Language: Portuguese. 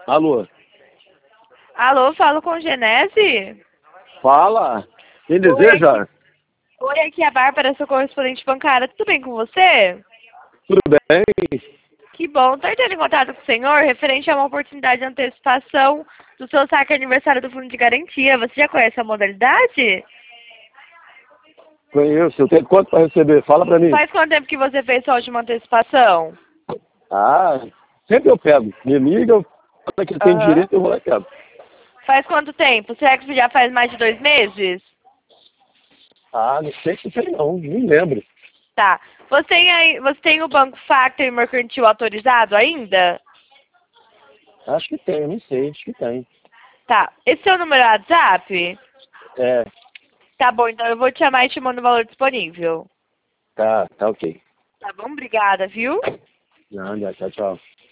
Alô? Alô, falo com Genese? Fala. Quem Oi, deseja? Oi, aqui é a Bárbara, sou correspondente bancária. Tudo bem com você? Tudo bem? Que bom. Estou entrando em contato com o senhor referente a uma oportunidade de antecipação do seu saque aniversário do Fundo de Garantia. Você já conhece a modalidade? Conheço. Eu tenho quanto para receber? Fala para mim. Faz quanto tempo que você fez sua última antecipação? Ah, sempre eu pego. Me liga, eu falo que tem Aham. direito, eu vou lá e pego. Faz quanto tempo? Será que já faz mais de 2 meses? Ah, não sei se tem não, nem lembro. Tá. Você tem o Banco Factor e Mercantil autorizado ainda? Acho que tem, não sei, acho que tem. Tá. Esse é o número do WhatsApp? É, Tá bom, então eu vou te chamar e te mando o valor disponível. tá ok. Tá bom? Obrigada, viu? Não, tchau, tchau.